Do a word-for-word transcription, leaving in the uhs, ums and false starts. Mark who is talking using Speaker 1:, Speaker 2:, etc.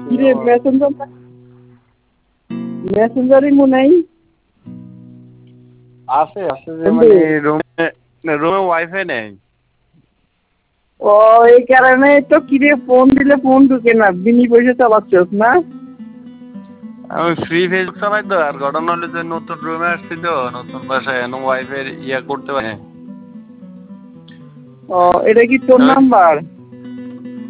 Speaker 1: কিরে মেসেঞ্জার মেসেঞ্জারই মনে নাই
Speaker 2: আছে আছে যে মানে রুমে রুমে ওয়াইফাই নেই।
Speaker 1: ও এই কারণে তো কিরে ফোন দিলে ফোন ঢুকে না, বিনি পয়সা চালাচ্ছস না?
Speaker 2: আমি ফ্রি ফেসবুক চালাই তো, আর ঘটনা হলো যে নতুন রুমে আসছি তো, নতুন বাসায় ওয়াইফাই ইয়া করতে পারে।
Speaker 1: ও এটা কি তোর নাম্বার?